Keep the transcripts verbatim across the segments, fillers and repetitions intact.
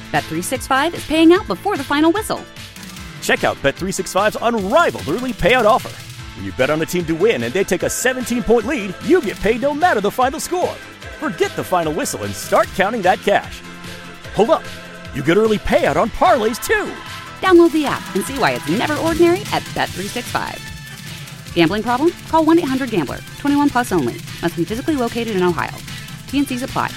Bet three sixty-five is paying out before the final whistle. Check out Bet three sixty-five's unrivaled early payout offer. When you bet on a team to win and they take a seventeen-point lead, you get paid no matter the final score. Forget the final whistle and start counting that cash. Hold up. You get early payout on parlays, too. Download the app and see why it's never ordinary at Bet three sixty-five. Gambling problem? Call one eight hundred gambler. twenty-one plus only. Must be physically located in Ohio. T N Cs apply.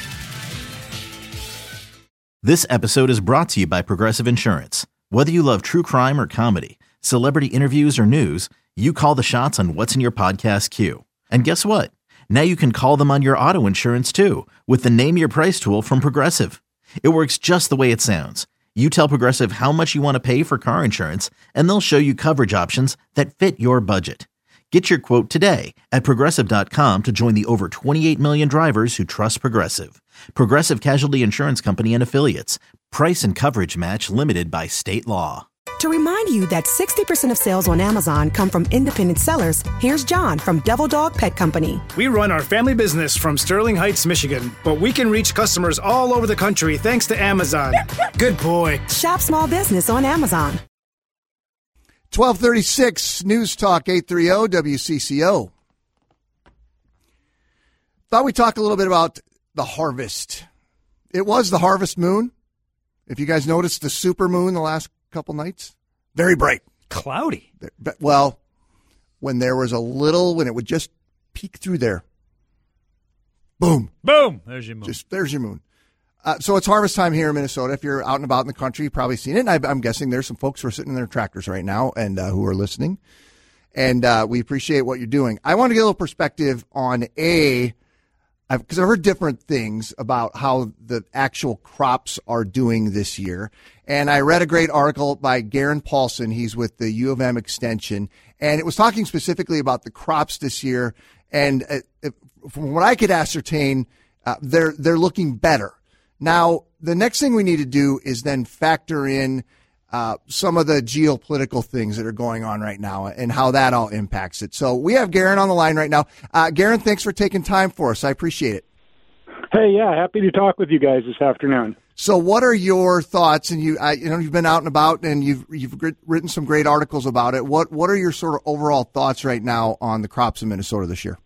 This episode is brought to you by Progressive Insurance. Whether you love true crime or comedy, celebrity interviews or news, you call the shots on what's in your podcast queue. And guess what? Now you can call them on your auto insurance too with the Name Your Price tool from Progressive. It works just the way it sounds. You tell Progressive how much you want to pay for car insurance, and they'll show you coverage options that fit your budget. Get your quote today at Progressive dot com to join the over twenty-eight million drivers who trust Progressive. Progressive Casualty Insurance Company and Affiliates. Price and coverage match limited by state law. To remind you that sixty percent of sales on Amazon come from independent sellers, here's John from Devil Dog Pet Company. We run our family business from Sterling Heights, Michigan, but we can reach customers all over the country thanks to Amazon. Good boy. Shop small business on Amazon. twelve thirty-six News Talk eight thirty W C C O. Thought we'd talk a little bit about the harvest. It was the harvest moon. If you guys noticed the super moon the last couple nights, very bright. Cloudy. Well, when there was a little, when it would just peek through there. Boom. Boom. There's your moon. Just there's your moon. Uh, so it's harvest time here in Minnesota. If you're out and about in the country, you've probably seen it. And I, I'm guessing there's some folks who are sitting in their tractors right now and uh, who are listening. And uh, we appreciate what you're doing. I want to get a little perspective on a, because I've, I've heard different things about how the actual crops are doing this year. And I read a great article by Garen Paulson. He's with the U of M Extension. And it was talking specifically about the crops this year. And uh, if, from what I could ascertain, uh, they're they're looking better. Now, the next thing we need to do is then factor in uh, some of the geopolitical things that are going on right now and how that all impacts it. So we have Garen on the line right now. Uh, Garen, thanks for taking time for us. I appreciate it. Hey, yeah, happy to talk with you guys this afternoon. So what are your thoughts? And you, I, you know, you've been out and about and you've you've written some great articles about it. What what are your sort of overall thoughts right now on the crops in Minnesota this year?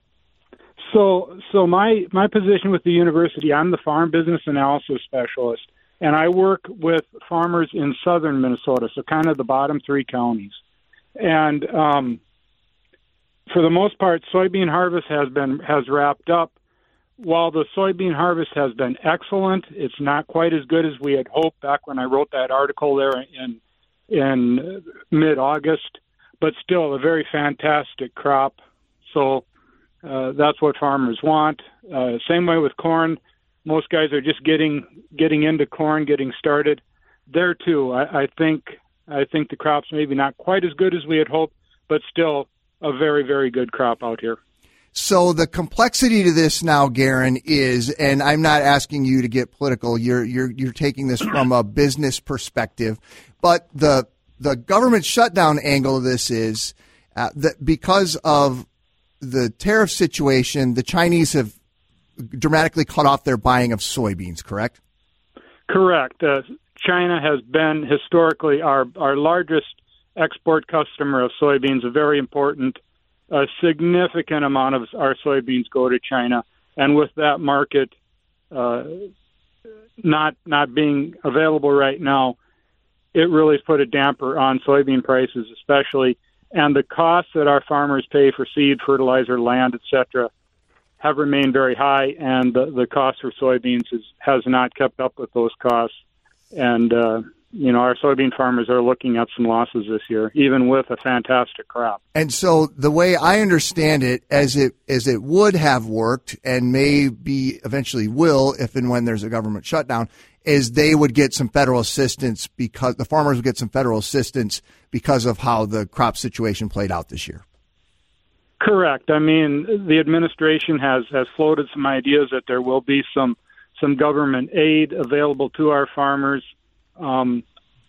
So, so my, my position with the university, I'm the farm business analysis specialist, and I work with farmers in southern Minnesota, so kind of the bottom three counties. And um, for the most part, soybean harvest has been has wrapped up. While the soybean harvest has been excellent, it's not quite as good as we had hoped back when I wrote that article there in in mid-August, but still a very fantastic crop. So. Uh, that's what farmers want. Uh, same way with corn. Most guys are just getting getting into corn, getting started. There too, I, I think I think the crop's maybe not quite as good as we had hoped, but still a very, very good crop out here. So the complexity to this now, Garen, is, and I'm not asking you to get political. You're you're you're taking this from a business perspective, but the the government shutdown angle of this is uh, that because of the tariff situation, the Chinese have dramatically cut off their buying of soybeans, correct? Correct. Uh, China has been historically our, our largest export customer of soybeans, a very important, a significant amount of our soybeans go to China. And with that market uh, not not being available right now, it really has put a damper on soybean prices, especially. And the costs that our farmers pay for seed, fertilizer, land, et cetera, have remained very high, and the, the cost for soybeans is, has not kept up with those costs. And, uh, you know, our soybean farmers are looking at some losses this year, even with a fantastic crop. And so the way I understand it, as it as it would have worked and maybe eventually will if and when there's a government shutdown, is they would get some federal assistance because the farmers would get some federal assistance because of how the crop situation played out this year. Correct. I mean, the administration has, has floated some ideas that there will be some some government aid available to our farmers. Um,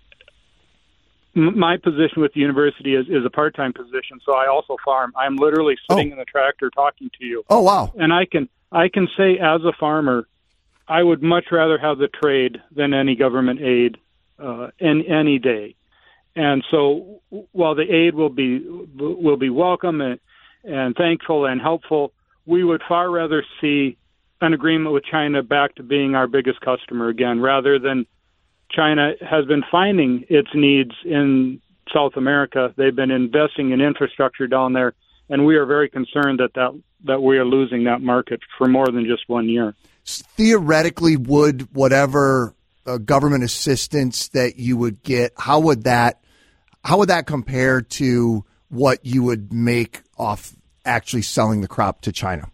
m- my position with the university is, is a part-time position, so I also farm. I'm literally sitting oh. in the tractor talking to you. Oh, wow. And I can I can say as a farmer, I would much rather have the trade than any government aid uh, in any day. And so, while the aid will be will be welcome and, and thankful and helpful, we would far rather see an agreement with China back to being our biggest customer again, rather than China has been finding its needs in South America. They've been investing in infrastructure down there, and we are very concerned that that, that we are losing that market for more than just one year. Theoretically, would whatever uh, government assistance that you would get, how would that how would that compare to what you would make off actually selling the crop to China?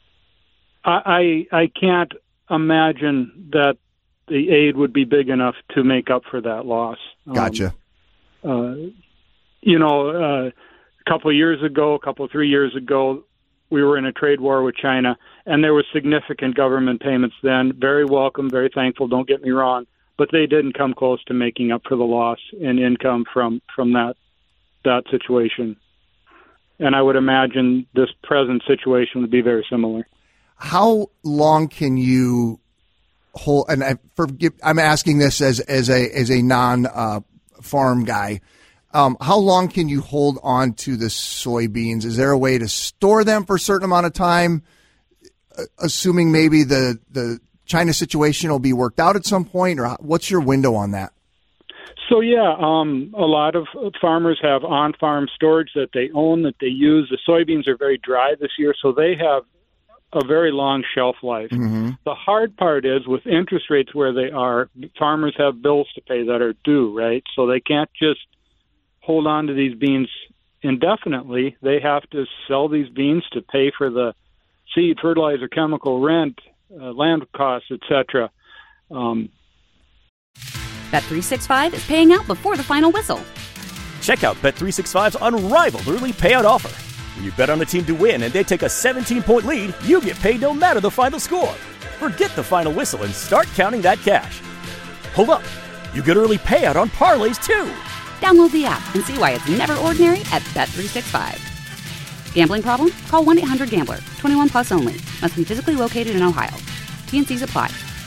I I can't imagine that the aid would be big enough to make up for that loss. Gotcha. Um, uh, you know, uh, a couple of years ago, a couple of three years ago, we were in a trade war with China, and there was significant government payments then. Very welcome, very thankful, don't get me wrong, but they didn't come close to making up for the loss in income from, from that that situation. And I would imagine this present situation would be very similar. How long can you hold? And I forgive, I'm asking this as as a as a non uh, farm guy. Um, how long can you hold on to the soybeans? Is there a way to store them for a certain amount of time, uh, assuming maybe the the China situation will be worked out at some point, or what's your window on that? So yeah, um, a lot of farmers have on-farm storage that they own, that they use. The soybeans are very dry this year, so they have a very long shelf life. Mm-hmm. The hard part is with interest rates where they are, farmers have bills to pay that are due, right? So they can't just hold on to these beans indefinitely. They have to sell these beans to pay for the seed, fertilizer, chemical, rent, uh, land costs, et cetera. Um, Bet three sixty-five is paying out before the final whistle. Check out Bet three sixty-five's unrivaled early payout offer. When you bet on a team to win and they take a seventeen-point lead, you get paid no matter the final score. Forget the final whistle and start counting that cash. Hold up. You get early payout on parlays, too. Download the app and see why it's never ordinary at Bet three sixty-five. Gambling problem? Call one eight hundred gambler. twenty-one plus only. Must be physically located in Ohio. T N Cs apply.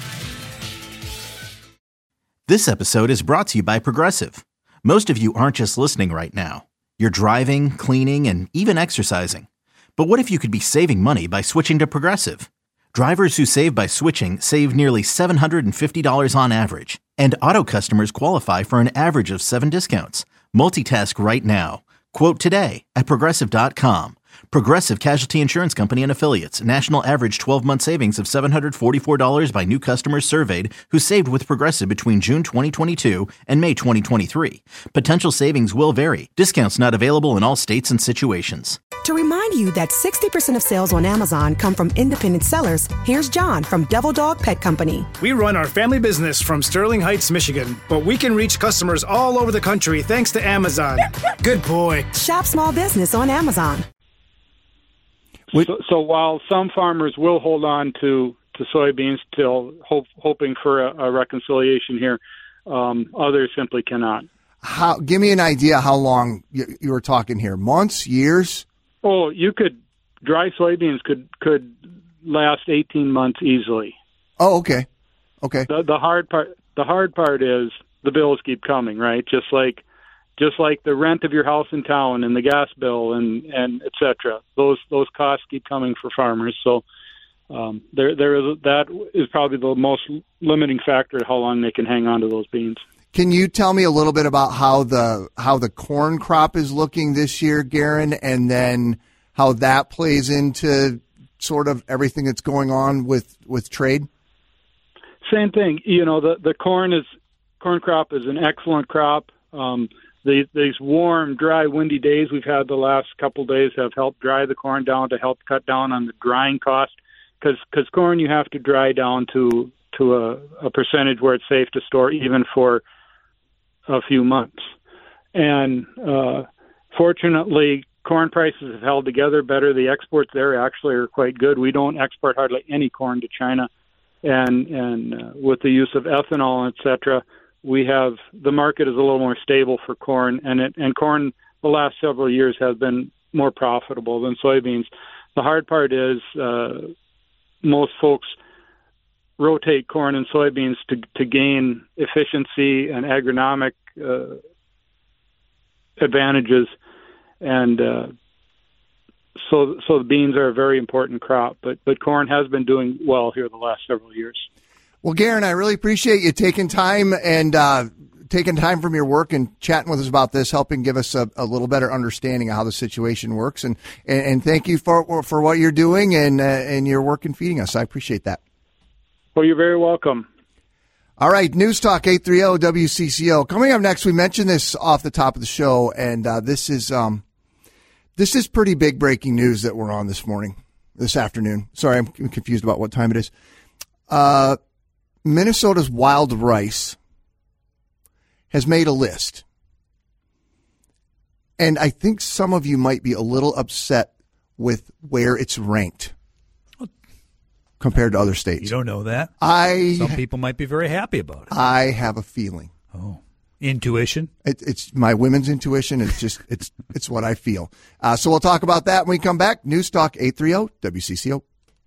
This episode is brought to you by Progressive. Most of you aren't just listening right now. You're driving, cleaning, and even exercising. But what if you could be saving money by switching to Progressive? Drivers who save by switching save nearly seven hundred fifty dollars on average. And auto customers qualify for an average of seven discounts. Multitask right now. Quote today at Progressive dot com. Progressive Casualty Insurance Company and Affiliates. National average twelve-month savings of seven hundred forty-four dollars by new customers surveyed who saved with Progressive between June twenty twenty-two and May twenty twenty-three. Potential savings will vary. Discounts not available in all states and situations. To remind you that sixty percent of sales on Amazon come from independent sellers, here's John from Devil Dog Pet Company. We run our family business from Sterling Heights, Michigan, but we can reach customers all over the country thanks to Amazon. Good boy. Shop small business on Amazon. So, so while some farmers will hold on to, to soybeans till hope, hoping for a, a reconciliation here, um, others simply cannot. How? Give me an idea how long you, you were talking here. Months, years? Oh, you could dry soybeans could could last eighteen months easily. Oh, okay, okay. The, the hard part the hard part is the bills keep coming, right? Just like just like the rent of your house in town and the gas bill and and et cetera. Those those costs keep coming for farmers. So um, there there is that is probably the most limiting factor to how long they can hang on to those beans. Can you tell me a little bit about how the how the corn crop is looking this year, Garen, and then how that plays into sort of everything that's going on with, with trade? Same thing. You know, the, the corn is corn crop is an excellent crop. Um, the, these warm, dry, windy days we've had the last couple of days have helped dry the corn down to help cut down on the drying cost. Because because corn you have to dry down to to a, a percentage where it's safe to store even for a few months. And uh, fortunately, corn prices have held together better. The exports there actually are quite good. We don't export hardly any corn to China. And and uh, with the use of ethanol, et cetera, we have the market is a little more stable for corn. And it, and corn the last several years has been more profitable than soybeans. The hard part is uh, most folks rotate corn and soybeans to to gain efficiency and agronomic uh, advantages, and uh, so so the beans are a very important crop. But but corn has been doing well here the last several years. Well, Garen, I really appreciate you taking time and uh, taking time from your work and chatting with us about this, helping give us a, a little better understanding of how the situation works. And and, and thank you for for what you're doing and uh, and your work in feeding us. I appreciate that. Well, you're very welcome. All right, News Talk eight thirty W C C O. Coming up next, we mentioned this off the top of the show, and uh, this is um, this is pretty big breaking news that we're on this morning, this afternoon. Sorry, I'm confused about what time it is. Uh, Minnesota's wild rice has made a list, and I think some of you might be a little upset with where it's ranked compared to other states. You don't know that. I Some people might be very happy about it. I have a feeling. Oh, intuition? It, it's my women's intuition. It's just it's it's what I feel. Uh, so we'll talk about that when we come back. News Talk eight thirty W C C O.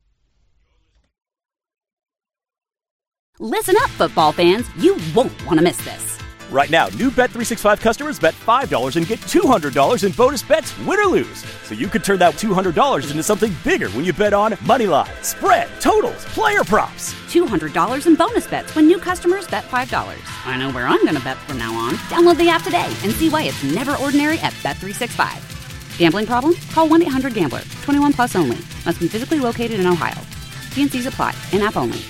Listen up, football fans. You won't want to miss this. Right now, new Bet three sixty-five customers bet five dollars and get two hundred dollars in bonus bets, win or lose. So you could turn that two hundred dollars into something bigger when you bet on moneyline, spread, totals, player props. two hundred dollars in bonus bets when new customers bet five dollars. I know where I'm going to bet from now on. Download the app today and see why it's never ordinary at Bet three sixty-five. Gambling problem? Call one eight hundred gambler. twenty-one plus only. Must be physically located in Ohio. T and C's apply. In-app only.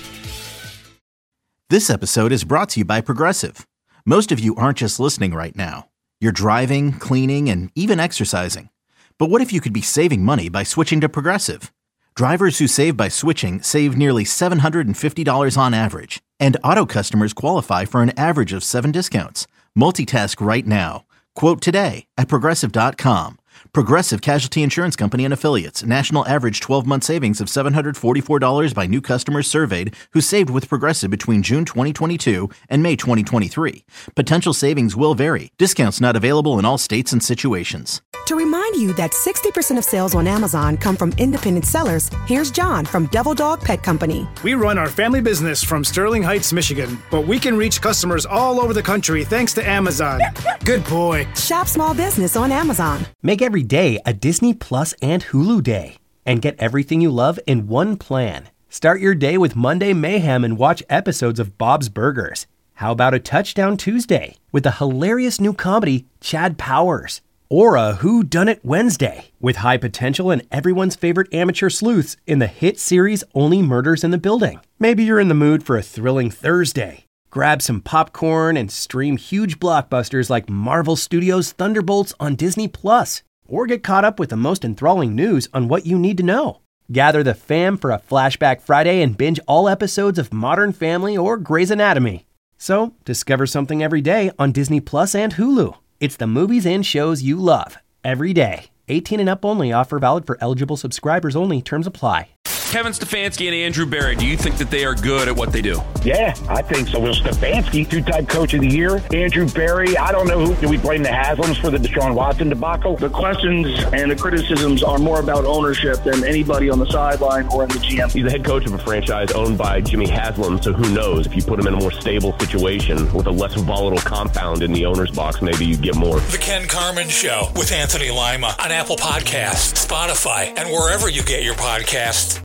This episode is brought to you by Progressive. Most of you aren't just listening right now. You're driving, cleaning, and even exercising. But what if you could be saving money by switching to Progressive? Drivers who save by switching save nearly seven hundred fifty dollars on average. And auto customers qualify for an average of seven discounts. Multitask right now. Quote today at Progressive dot com. Progressive Casualty Insurance Company and Affiliates. National average twelve-month savings of seven hundred forty-four dollars by new customers surveyed who saved with Progressive between June twenty twenty-two and May twenty twenty-three. Potential savings will vary. Discounts not available in all states and situations. To remind you that sixty percent of sales on Amazon come from independent sellers, here's John from Devil Dog Pet Company. We run our family business from Sterling Heights, Michigan, but we can reach customers all over the country thanks to Amazon. Good boy. Shop small business on Amazon. Make every day a Disney Plus and Hulu day. And get everything you love in one plan. Start your day with Monday Mayhem and watch episodes of Bob's Burgers. How about a Touchdown Tuesday with the hilarious new comedy Chad Powers? Or a Whodunit Wednesday with high potential and everyone's favorite amateur sleuths in the hit series Only Murders in the Building. Maybe you're in the mood for a thrilling Thursday. Grab some popcorn and stream huge blockbusters like Marvel Studios' Thunderbolts on Disney Plus. Or get caught up with the most enthralling news on what you need to know. Gather the fam for a Flashback Friday and binge all episodes of Modern Family or Grey's Anatomy. So, discover something every day on Disney Plus and Hulu. It's the movies and shows you love, every day. eighteen and up only. Offer valid for eligible subscribers only. Terms apply. Kevin Stefanski and Andrew Berry, do you think that they are good at what they do? Yeah, I think so. Well, Stefanski, two-time coach of the year. Andrew Berry, I don't know who. Do we blame the Haslams for the Deshaun Watson debacle? The questions and the criticisms are more about ownership than anybody on the sideline or in the G M. He's the head coach of a franchise owned by Jimmy Haslam, so who knows? If you put him in a more stable situation with a less volatile compound in the owner's box, maybe you get more. The Ken Carman Show with Anthony Lima on Apple Podcasts, Spotify, and wherever you get your podcasts.